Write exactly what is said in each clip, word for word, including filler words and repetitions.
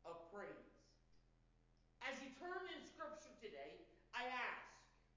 of praise. As you turn in Scripture today, I ask,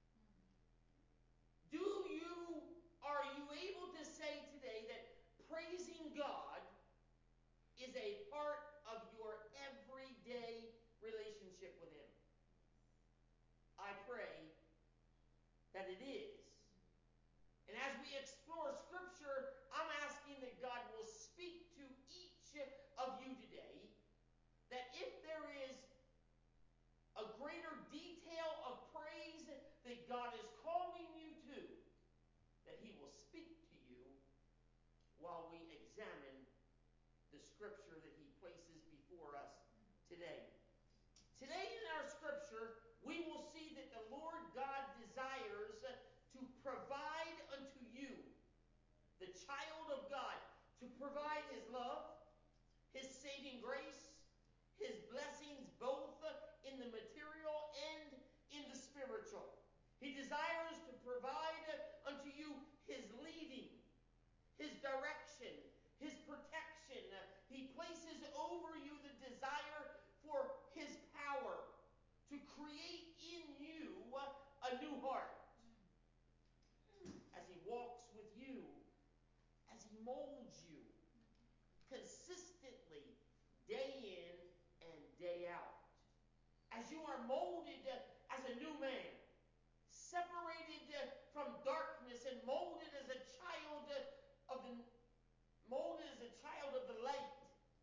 do you, are you able to say today that praising God is a part of your everyday relationship with Him? I pray that it is. And as we explore Scripture, I'm asking that God will speak to each of you today, that if there is a greater detail of praise that God is calling you to, that He will speak to you while we examine the Scripture that He places before us today. Today in our Scripture, we will see that the Lord God desires to provide unto you, the child of God, to provide His love, His saving grace, His blessings both in the material and in the spiritual. He desires to provide unto you His leading, His direction, His protection. He places over you the desire for His power to create in you a new heart. As He walks with you, as He molds you consistently, day in and day out. As you are molded as a new man, separated from darkness and molded as a child of the molded as a child of the light.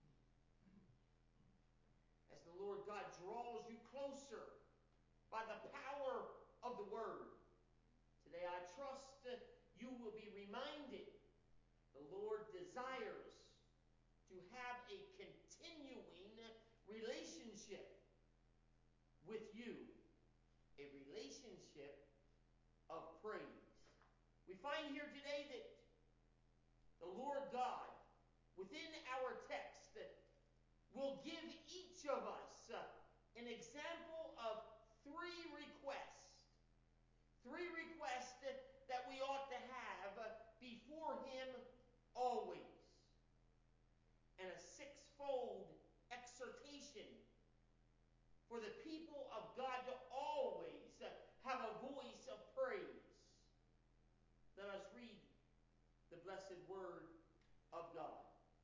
As the Lord God draws you closer by the power of the Word. Today I trust that you will be reminded the Lord desires to have a continuing relationship with you. A relationship of praise. We find here today that the Lord God, within our text, will give each of us uh, an example of three requests. Three requests that, that we ought to have uh, before Him always. And a sixfold exhortation for the people of God to always uh, have a voice of praise. Let us read the blessed word of God.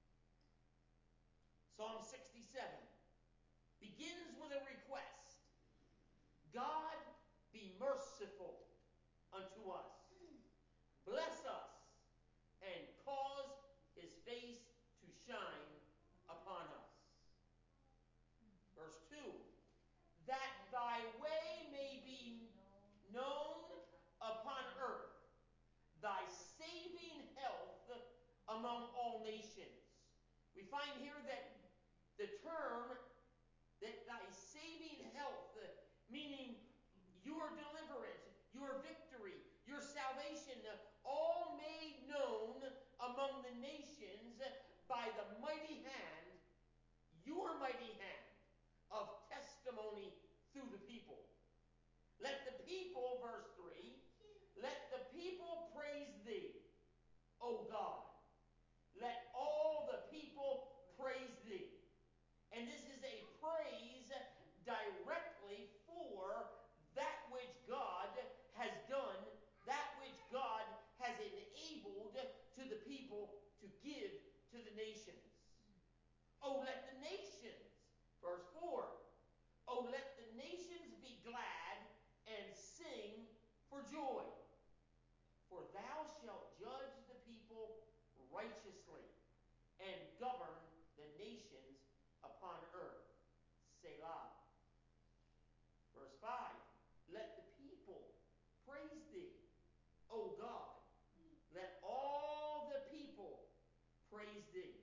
Psalm sixty-seven begins with a request. God, be merciful unto us. Bless us and cause His face to shine upon us. Verse two. That thy way may be known upon earth, thy saving health among all nations. We find here that the term, that thy saving health, meaning your deliverance, your victory, your salvation, all made known among the nations by the mighty hand, your mighty hand, of testimony through the people. Let the people, verse three, let the people praise Thee, O God. Let all the people praise Thee. And this is a praise directly for that which God has done, that which God has enabled to the people to give to the nations. Oh, let the nations, verse four, oh, let the nations be glad and sing for joy. For Thou shalt judge the people righteously and govern the nations upon earth. Selah. Verse five, let the people praise Thee, O God. Let all the people praise Thee.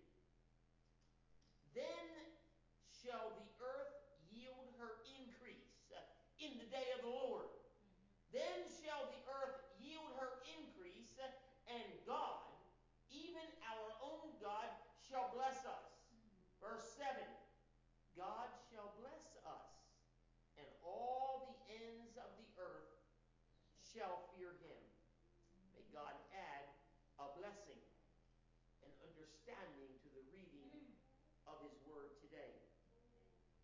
Then shall the earth yield her increase in the day of the Lord. Then shall the earth yield her increase, and God, even our own God, shall bless us. Verse seven, God shall bless us, and all the ends of the earth shall fear Him. May God add a blessing and understanding to the reading of His word today.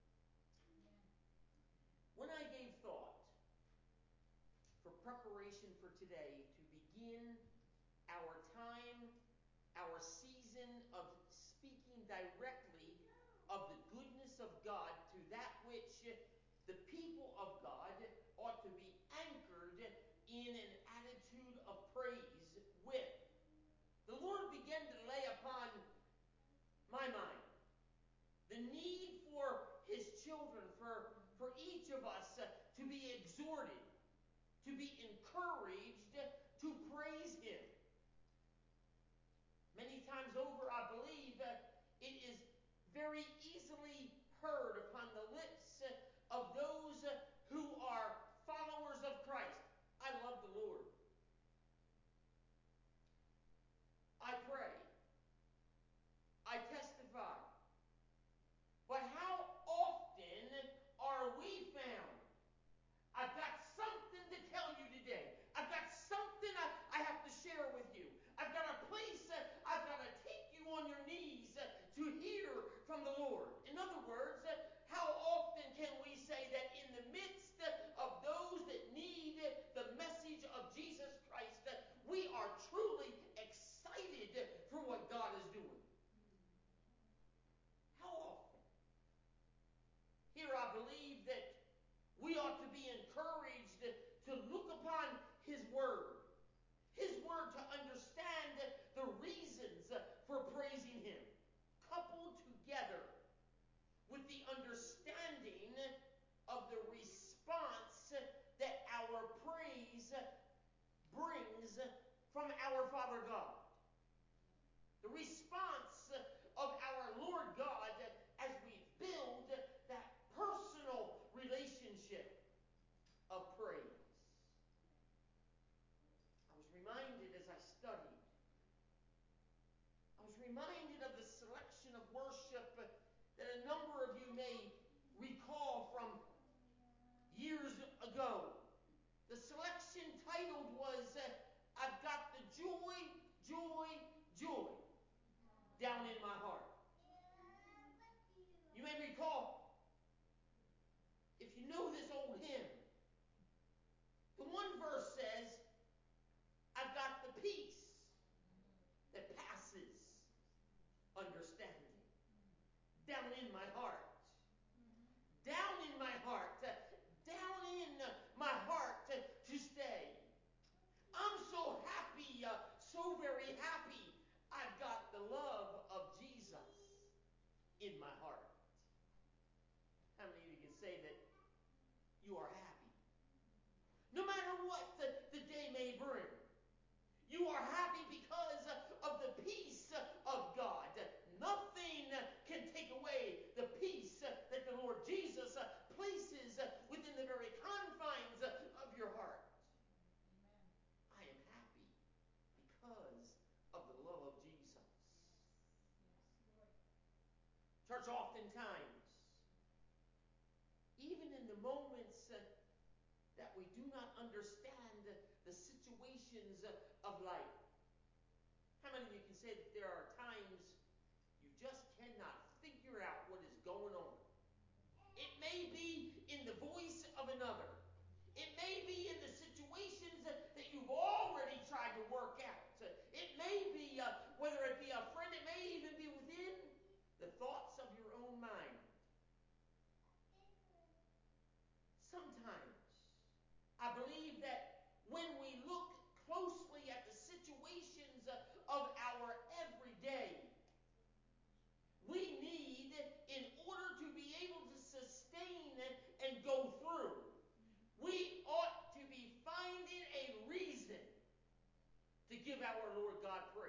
preparation for today to begin our time, our season of speaking directly of the goodness of God to that which the people of God ought to be anchored in an attitude of praise with. The Lord began to lay upon my mind the need for his children, for, for each of us uh, to be exhorted, to be encouraged to praise him. Many times over, I believe uh, it is very easily heard upon the lips uh, of those uh, who are followers of Christ. I love the Lord. I pray. I testify. But how often are we found? I've got something to tell you today. I've got something I, I have to share with you. I've got a place uh, I've got to take you on your knees uh, to hear from the Lord. In other words, uh, how often can we say that in the midst uh, of those that need uh, the message of Jesus Christ, uh, we are truly excited for what God is doing? How often? Here I believe that we ought to be encouraged to look upon his word. His word to understand the reasons for praising him. Coupled together with the understanding of the response that our praise brings from our Father God. The response of our Lord God as we build that personal relationship of praise. I was reminded as I studied, I was reminded of the selection of worship that a number of you may recall from years ago. The selection titled was, uh, I've got the joy, joy, joy down in my heart. You may recall, if you know this old hymn, the one verse says, I've got the peace that passes understanding down in my heart. Down in my heart. Down in my heart to stay. I'm so happy, uh, so very happy. I've got the love of Jesus in my heart. How many of you can say that you are happy? No matter what the, the day may bring. You are happy because of the peace of God. Nothing can take away the peace that the Lord Jesus places within the very confines of your heart. Amen. I am happy because of the love of Jesus. Church, oftentimes, even in the moments that we do not understand the situations of life. How many of you can say that there are times you just cannot figure out what is going on? It may be in the voice of another. It may be in the situations that you've already tried to work out. It may be, uh, whether it be a friend, it may even be within the thoughts of your own mind. Sometimes, I believe that when we look closely at the situations of our everyday, we need, in order to be able to sustain and go through, we ought to be finding a reason to give our Lord God praise.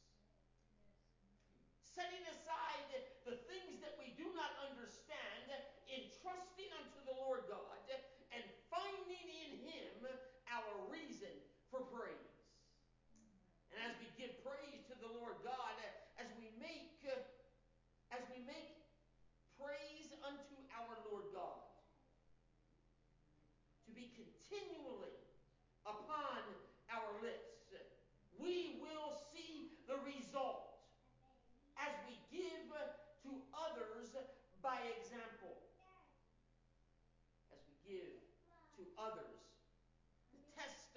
Setting aside the things that we do not understand, in trusting unto the Lord God, and finding in him our reason for praise. And as we give praise to the Lord God, as we make, as we make praise unto our Lord God, to be continually upon our lips, we will see the result as we give to others by example. As we give to others the testimony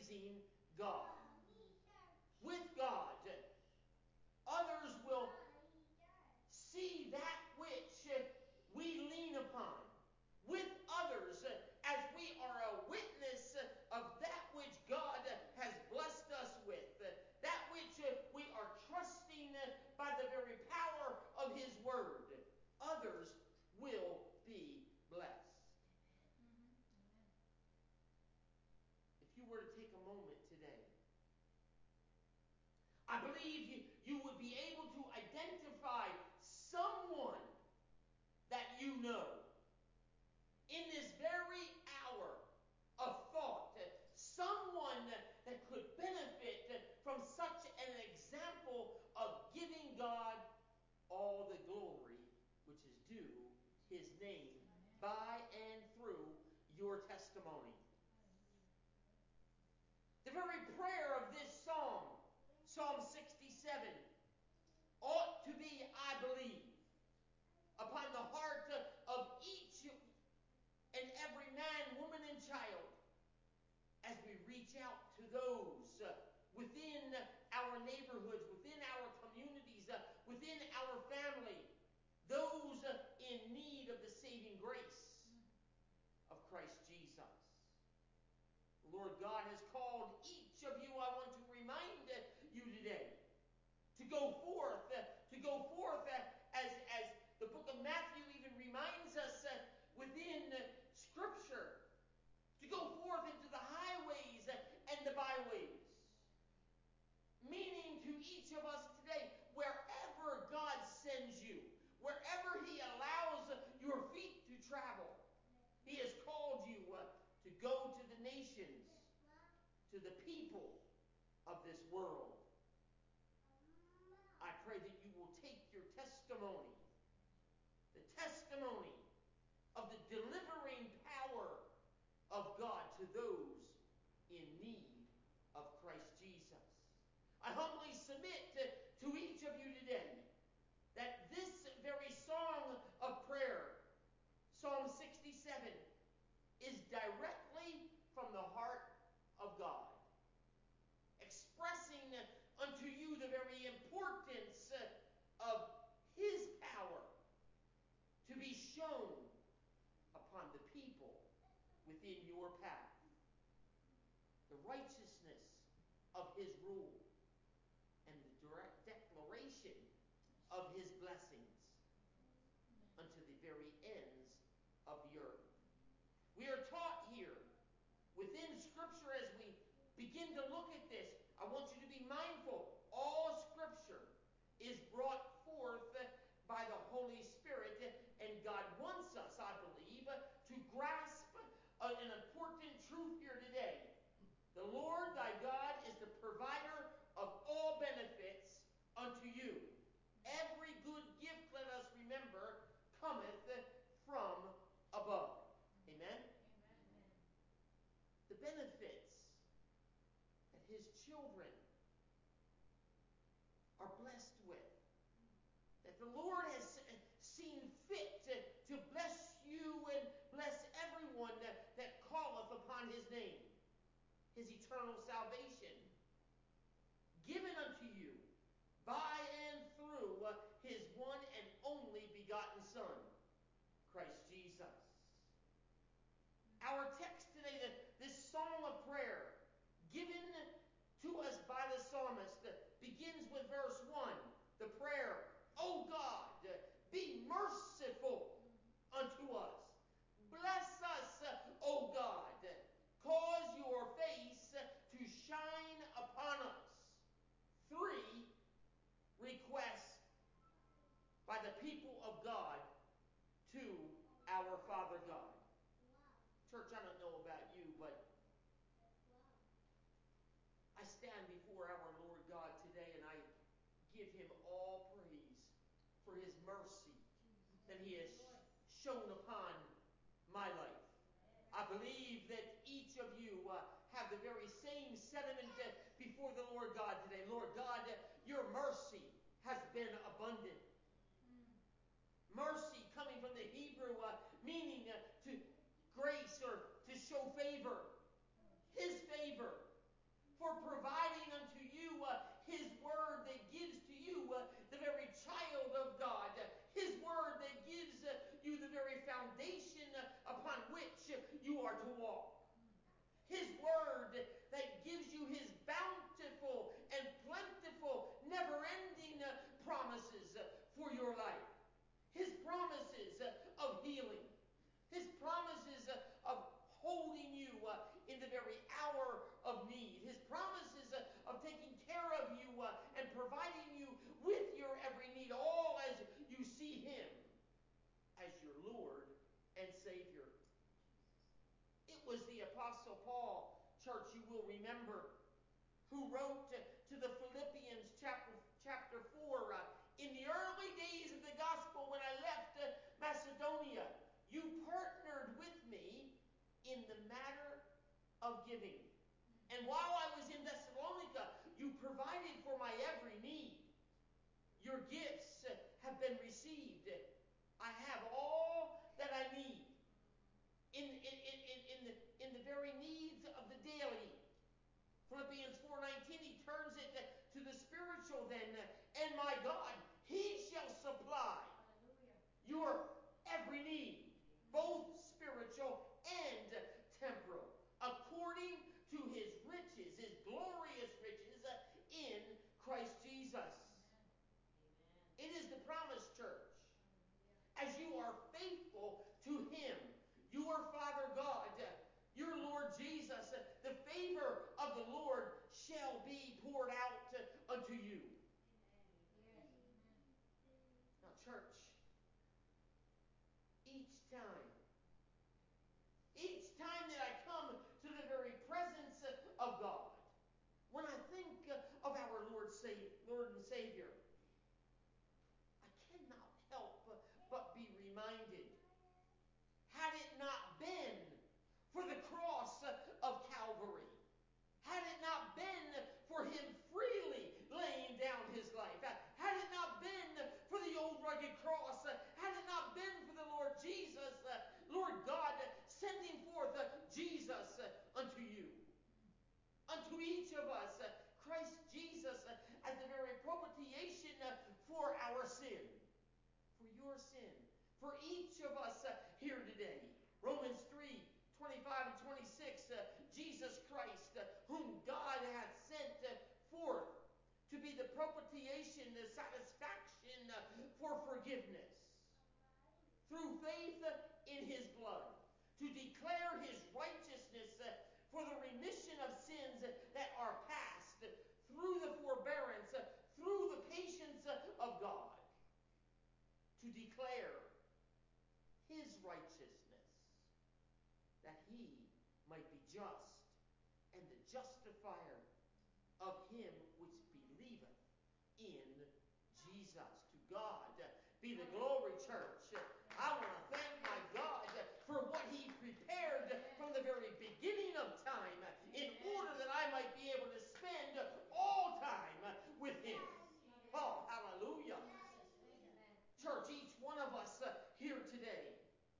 praising God. With God, others will see that which we lean upon. With others, as we are a witness of that which God has blessed us with, that which we are trusting by the very power of His Word, others will be blessed. If you were to take a moment today, I believe you, you would be able to identify someone that you know in this very hour of thought, someone that could benefit from such an example of giving God all the glory which is due His name by and through your testimony. The very prayer of this psalm, Psalm sixty-seven, ought to be, I believe, upon the heart of each and every man, woman, and child as we reach out to those uh, within our neighborhoods, within our communities, uh, within our family, those uh, in need of the saving grace of Christ Jesus. The Lord God has called each of you, I want to remind uh, you today, to go forth, uh, to go forth uh, as, as the book of Matthew even reminds us uh, within uh, Scripture, to go forth into the highways and the byways. Meaning to each of us today, wherever God sends you, wherever He allows your feet to travel, He has called you uh, to go to the nations, to the people of this world. I pray that you will take your testimony, the testimony of the delivering power of God to those in need of Christ Jesus. I humbly submit to, to each of you today that this very song of prayer, Psalm sixty-seven, is directly from the heart of God, expressing unto you the very importance of His power to be shown upon the people within your path. The righteousness of His rule and the direct declaration of His blessings unto the very ends of the earth. We are taught here within Scripture as we begin to look at this. I want you to be mindful. All Scripture is brought forth by the Holy Spirit, and God wants us, I believe, to grasp an important truth here today. The Lord thy God is the provider of all benefits unto you. Every good gift, let us remember, cometh from above. Amen? Amen. The benefits that His children are blessed with, that the Lord has seen fit to, to bless you and bless everyone that, that calleth upon His name. His eternal salvation given unto you by and through His one and only begotten Son, Christ Jesus. Our text today, this song of prayer given to us by the psalmist, begins with verse one. The prayer, O God, be merciful unto us. Bless us, O God. Cause your face to shine upon us. Three requests by the people of God to our Father God. Church, I don't know about you, but I stand before our Lord God today and I give Him all praise for His mercy that He has shown upon my life. I believe that each of you uh, have the very same sentiment uh, before the Lord God today. Lord God, uh, your mercy has been abundant. Mercy coming from the Hebrew uh, meaning uh, to grace or to show favor. His favor who wrote to the Philippians chapter, chapter four, uh, in the early days of the gospel when I left uh, Macedonia, you partnered with me in the matter of giving. And while I was in Thessalonica, you provided for my every need. Your gifts uh, have been received. I have all that I need in, in, in, in, in, the, in the very needs of the daily. Philippians four nineteen, he turns it to the spiritual then. And my God, he shall supply Hallelujah. Your every need, both spiritual and temporal, according to his riches, his glorious riches in Christ Jesus. Amen. It is the promised church. As you are faithful to him, your Father God, your Lord Jesus, the favor of the Lord shall be poured out unto you. Amen. Now, church, each time, each time that I come to the very presence of God, when I think of our Lord, Lord and Savior, I cannot help but be reminded, had it not been for the cross of Calvary, had it not been for him freely laying down his life, had it not been for the old rugged cross, had it not been for the Lord Jesus, Lord God, sending forth Jesus unto you, unto each of us, Christ Jesus as the very propitiation for our sin, for your sin, for each of us here today. Romans three twenty-five and twenty-six, uh, Jesus Christ, uh, whom God hath sent uh, forth to be the propitiation, the satisfaction uh, for forgiveness, through faith uh, in his blood, to declare his righteousness uh, for the remission of sins uh, that are past, uh, through the forbearance, uh, through the patience uh, of God, to declare his righteousness, that he might be just, and the justifier of him which believeth in Jesus. To God be the glory, church. I want to thank my God for what he prepared from the very beginning of time in order that I might be able to spend all time with him. Oh, hallelujah. Church, each one of us here today,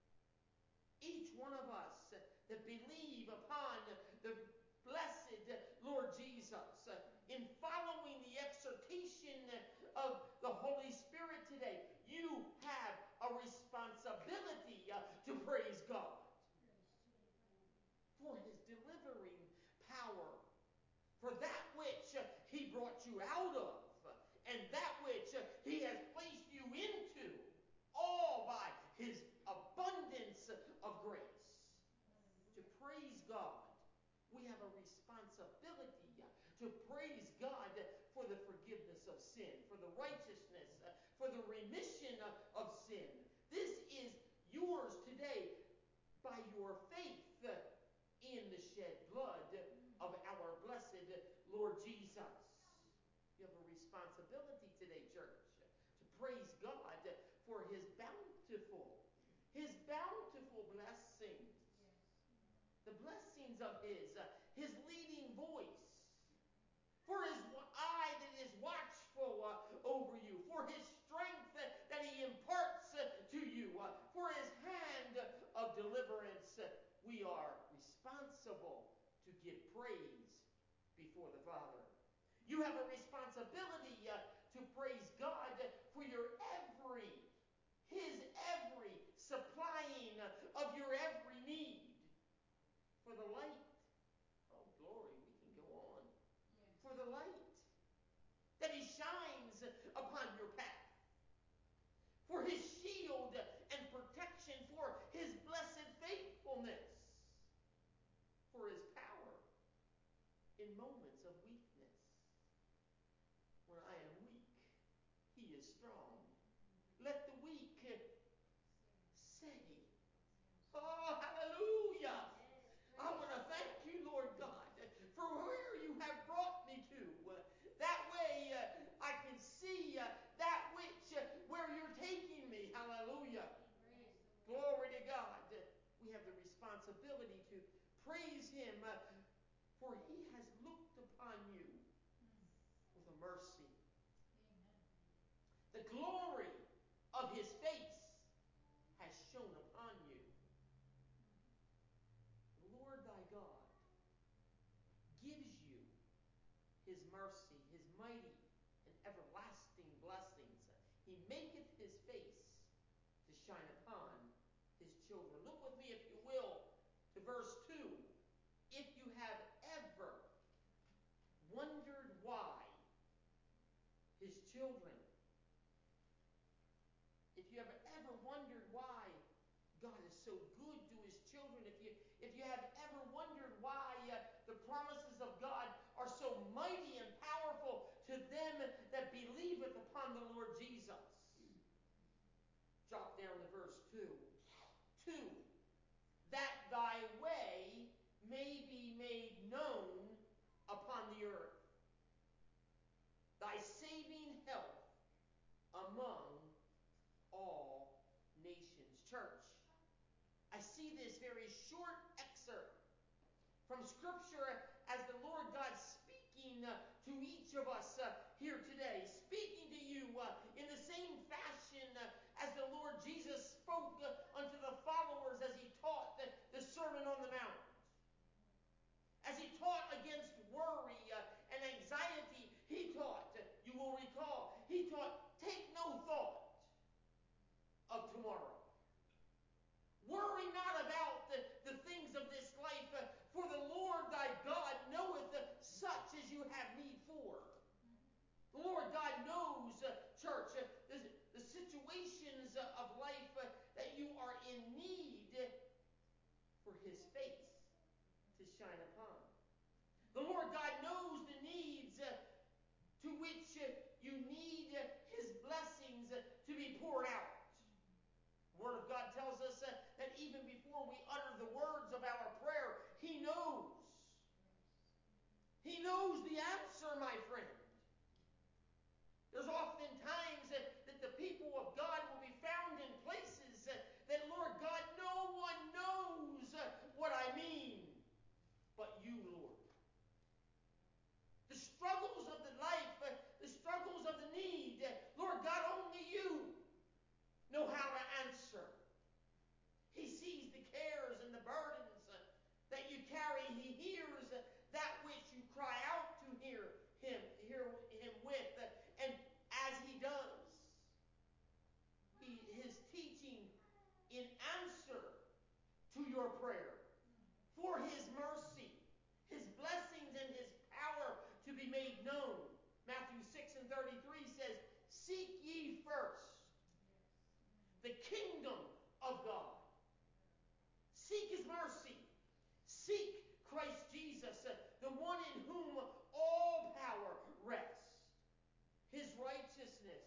each one of us that believe upon the blessed Lord Jesus, in following the exhortation of the Holy Spirit today, you have a responsibility to praise God for his delivering power, for that which he brought you out of, and that which he has placed you into, all by his abundance of grace. To praise God, we have a responsibility to praise God for the forgiveness of sin, for the righteousness, for the remission of sin. This is yours today by your faith in the shed blood of our blessed Lord Jesus. You have a responsibility today, church, to praise God for his bountiful, his bountiful blessings. The blessings of his, uh, his leading voice, for his eye that is watchful uh, over you, for his strength uh, that he imparts uh, to you, uh, for his hand uh, of deliverance. Uh, we are responsible to give praise before the Father. You have a responsibility uh, to praise God for your every, his every supplying of your every need. For the light. Oh, glory, we can go on. Yes. For the light that he shines upon your path. For his shield and protection, for his blessed faithfulness. For his power in moments of weakness. When I am weak, he is strong. Let the weak say, oh, hallelujah. I want to thank you, Lord God, for where you have brought me ability to praise him, uh, for he has looked upon you with a mercy. The glory of his face has shone upon you. The Lord thy God gives you his mercy, his mighty and everlasting blessings. He maketh his face to shine upon his children. Look with me, if you will, to verse two. If you have ever wondered why his children, if you have ever wondered why God is so good to his children, if you if you have ever wondered why uh, the promises of God are so mighty and powerful to them that believeth upon the Lord Jesus. Drop down to verse two. Two, that thy way may be made known upon the earth, thy saving health among all nations. Church, I see this very short excerpt from Scripture as the Lord God speaking uh, to each of us uh, here today, speaking to you uh, in the same fashion uh, as the Lord Jesus spoke uh, unto the followers as he taught the, the Sermon on the Mount. As he taught against worry uh, and anxiety, he taught, uh, you will recall, he taught, take no thought of tomorrow. Worry not about the, the things of this life, uh, for the Lord thy God knoweth uh, such as you have need for. The Lord God knows, uh, church, uh, the, the situations uh, of life uh, that you are in need for his face to shine upon. The Lord God knows the needs uh, to which uh, you need uh, his blessings uh, to be poured out. The Word of God tells us uh, that even before we utter the words of our prayer, he knows. He knows the answer, my friend. There's often times that, that the people of God will be found in places that, that, Lord God, no one knows uh, what I mean but you, Lord. The struggles of the life, uh, the struggles of the need, uh, Lord God, only you know how to answer. He sees the cares and the burdens uh, that you carry. He hears uh, that which you cry out to hear him, hear him with. Uh, and as he does, he, his teaching in answer to your prayer, for his mercy, his blessings and his power to be made known. Matthew six and thirty-three says, seek ye first the kingdom of God. Seek his mercy. Seek Christ Jesus, uh, the one in whom all power rests. His righteousness.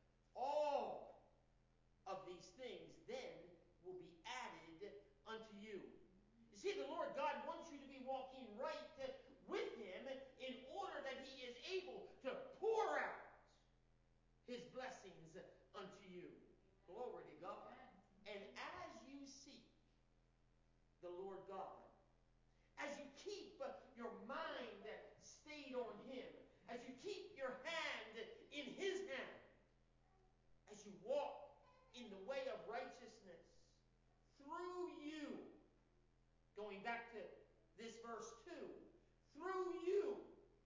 All of these things then will be added unto you. You see, the Lord God wants you to be walking right uh, with him in order that he is able to pour out his blessings unto you. Glory to God. And as you seek the Lord God, as you keep your mind stayed on him, as you keep your hand in his hand, as you walk in the way of righteousness, through you, going back to this verse two, through you,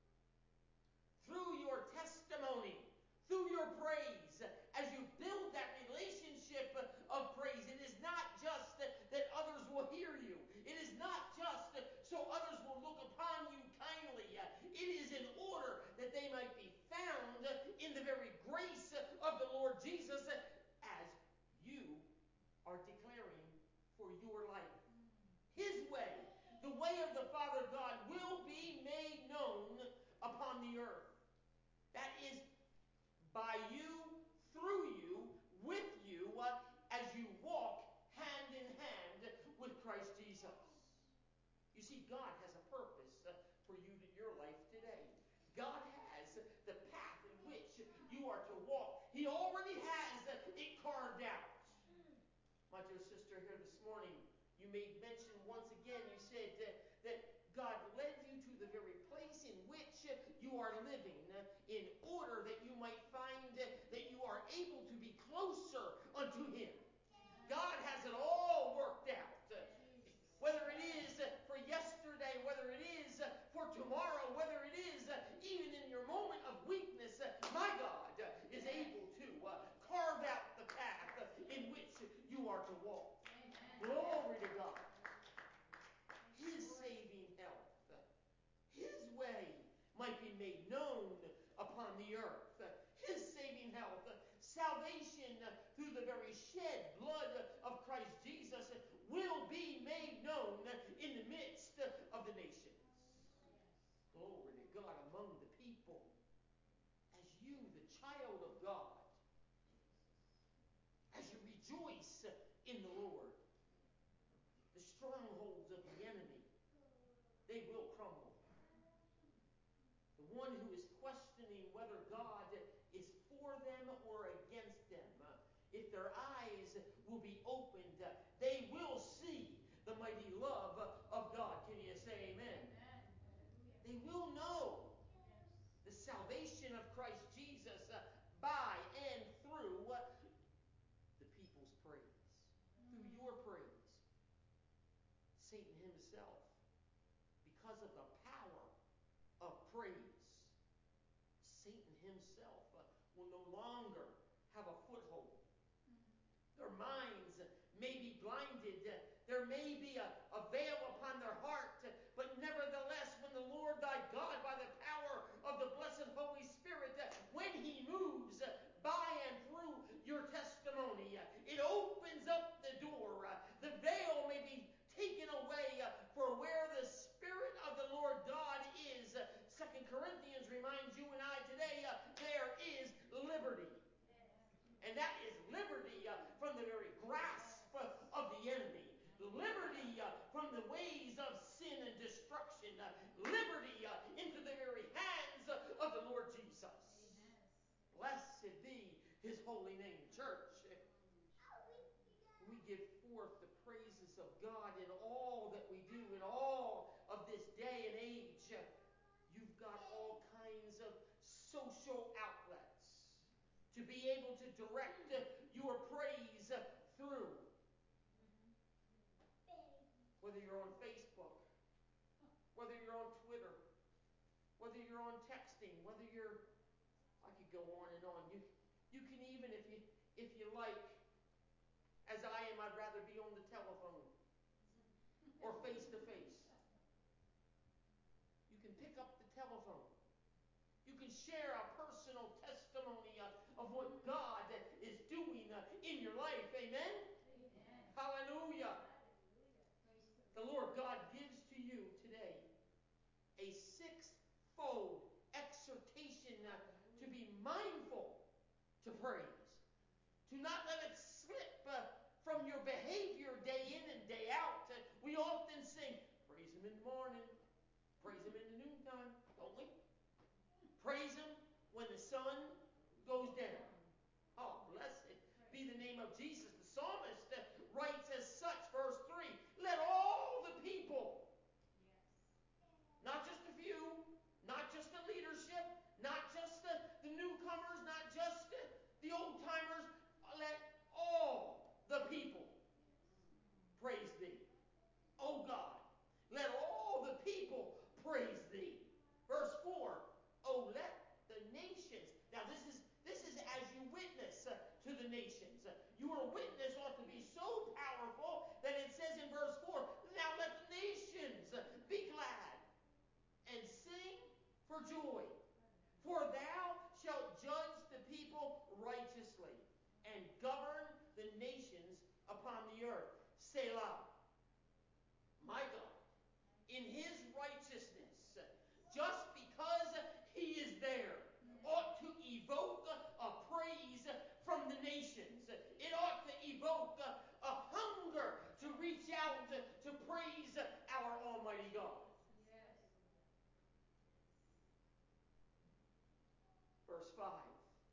through your testimony, through your praise, as you build that relationship of praise, it is not just that, that others will hear you. It is not just so others will look upon you kindly. It is in order that they might be found in the very grace of the Lord Jesus as you are declaring for your life. His way, the way of the Father God, will be made known upon the earth. That is by you, through you, with you, uh, as you walk hand in hand with Christ Jesus. You see, God has a purpose uh, for you in your life today. God has the path in which you are to walk. He already has it carved out. My dear sister here this morning, you made mention once again himself, because of the power of praise, Satan himself uh, will no longer have a foothold. Their minds may be blinded. There may be a, a veil upon their heart. But nevertheless, when the Lord thy God, by the power of the blessed Holy Spirit, when he moves by and through your testimony, it opens up the door. The veil may be taken away for where the Spirit of the Lord God is. Second Corinthians reminds you and I today, there is liberty. And that is liberty uh, from the very grasp uh, of the enemy. Liberty uh, from the ways of sin and destruction. Uh, liberty uh, into the very hands uh, of the Lord Jesus. Amen. Blessed be his holy name, church. We give forth the praises of God in all that we do, in all of this day and age. You've got all kinds of social outlets to be able to direct your praise through. Whether you're on Facebook, whether you're on Twitter, whether you're on texting, whether you're, I could go on and on. You, you can even, if you, if you like, as I am, I'd rather be on the telephone or face to face. You can pick up the telephone. You can share a personal testimony of, of what God is doing in your life. Amen? Amen. Hallelujah. The Lord God gives to you today a sixfold exhortation to be mindful to praise. To not let it slip uh, from your behavior day in and day out. Uh, we often sing, praise him in the morning, praise him in the noontime, don't we? Praise him when the sun goes down. Oh, blessed be the name of Jesus. The psalmist uh, writes as such, verse three, let all the people, yes, not just a few, not just the leadership, not just the, the newcomers, not just the, the old-timers, let all the people praise thee. Oh God, let all the people praise thee. Verse four, oh, let the nations. Now this is this is as you witness uh, to the nations. Uh, your witness ought to be so powerful that it says in verse four, now let the nations uh, be glad and sing for joy. For thou shalt judge the people righteously and govern the nations upon the earth. Selah. My God, in his righteousness, just because he is there, ought to evoke a praise from the nations. It ought to evoke a, a hunger to reach out to, to praise our Almighty God. Yes. Verse five.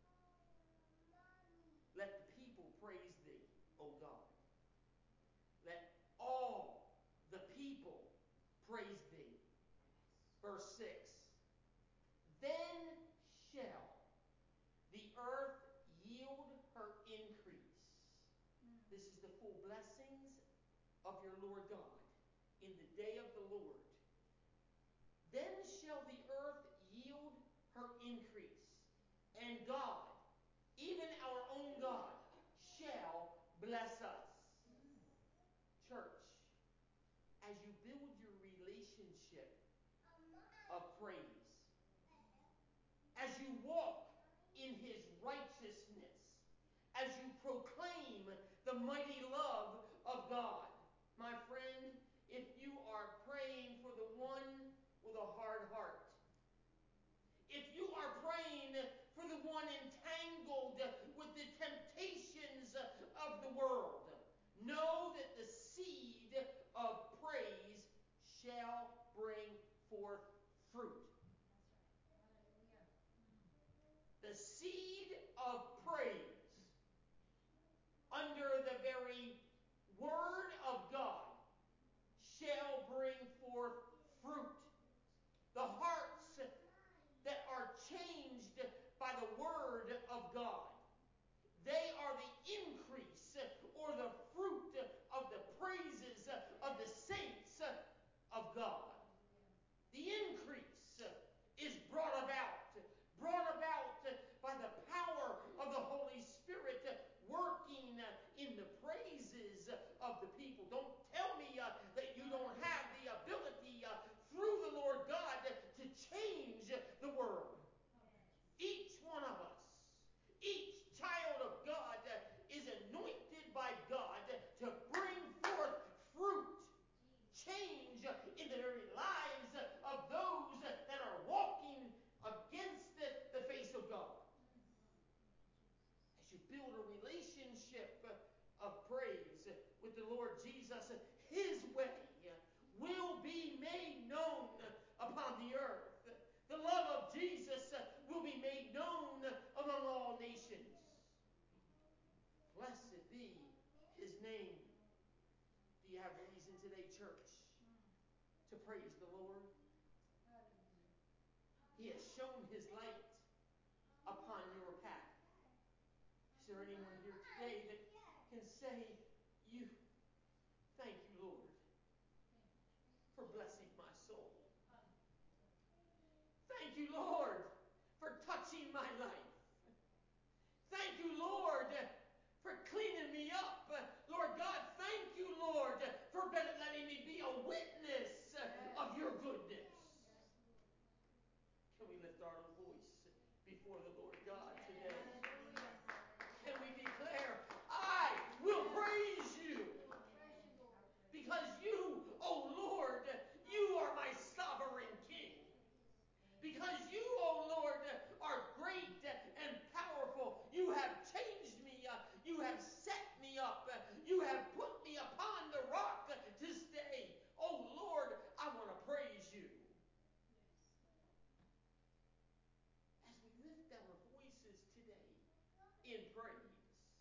Let the people praise thee, O God. Let all the people praise thee. Verse six. Then shall the earth yield her increase. This is the full blessings of your Lord God in the day of the Lord. Then shall the earth yield her increase, and God, even our own God, shall bless us. Church, as you build your relationship of praise, as you walk in his righteousness, as you proclaim the mighty love of God, my friend, if you are praying for the one with a hard heart, if you are praying for the one entangled with the temptations of the world, know that the seed of praise shall bring forth fruit. The seed of praise under the very relationship of praise with the Lord Jesus, His way will be made known upon the earth. The love of Jesus will be made known among all nations. Blessed be His name. Do you have reason today, church, to praise the Lord? He has shown His light upon your path. Is there anyone here today that can say, "You, thank you, Lord, for blessing my soul. Thank you, Lord, for touching my life. Thank you, Lord, for cleaning me up. Lord God, thank you, Lord, for letting me be a witness of your goodness." Can we lift our voice before the Lord God today? Can we declare, "I will praise you because you, oh Lord, you are my sovereign King. Because you, oh Lord, are great and powerful. You have changed me. You have set me up. You have put me upon the rock to stay. Oh Lord, I want to praise you." As we lift our voices today in praise,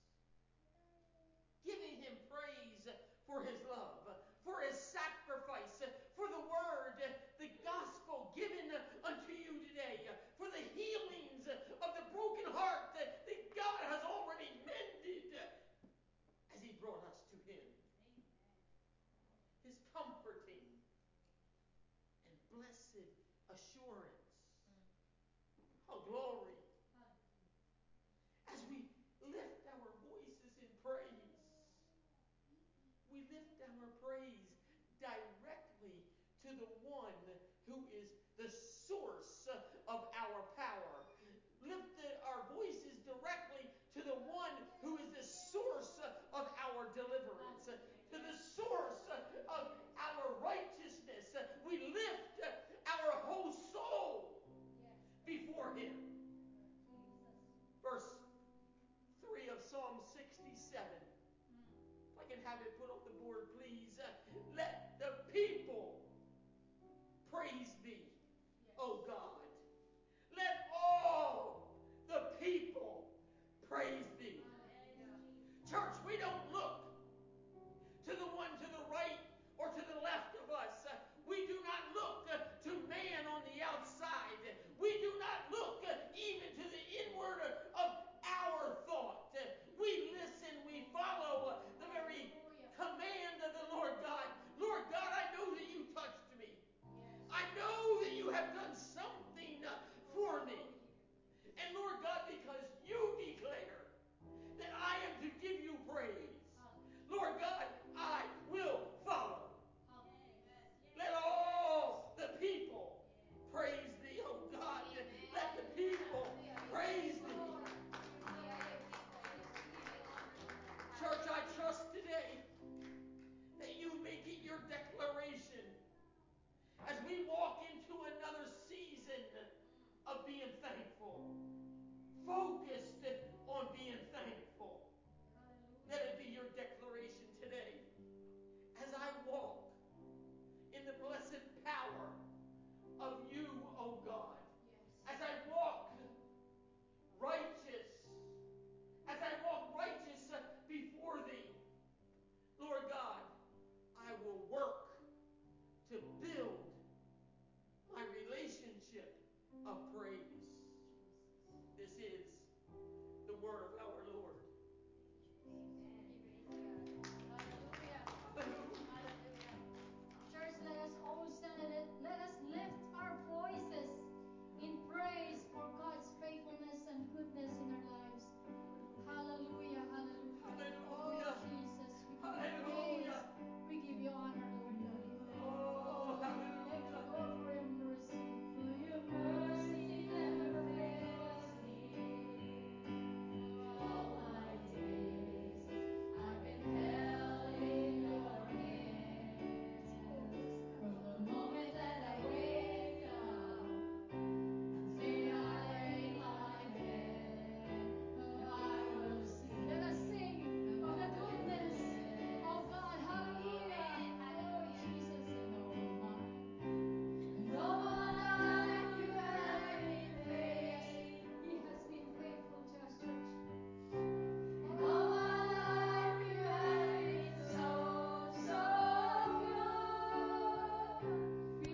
giving Him praise for His love, for His sacrifice, for the word, the gospel given unto you today, for the healings of the broken heart that God has already mended as He brought us to Him. His comforting and blessed assurance. Oh, glory. As we lift our voices in praise, we lift our praise directly to the one who is the source of our power. Lift our voices directly to the one who is the source of our deliverance, to the source of our righteousness. We lift our whole soul before Him. Verse three of Psalm sixty-seven. If I can have it put on the board, please. Let the people praise Thee, O God. Let all the people praise Thee. Church, we don't look to the one to the right or to the left of us. We do not look to man on the outside. We do not look even to the inward of our thought. We listen, we follow the very command of the Lord God. Lord God, I know that you touched me. I know that you have done something for me. And Lord God, because you declare that I am to give you praise, Lord God, I will follow. Let all the people praise Thee, oh God. Let the people praise Thee. Church, I trust today that you make it your declaration as we walk into another season of being thankful, focused on being thankful. Let it be your declaration today as I walk in the blessed power of you, O God.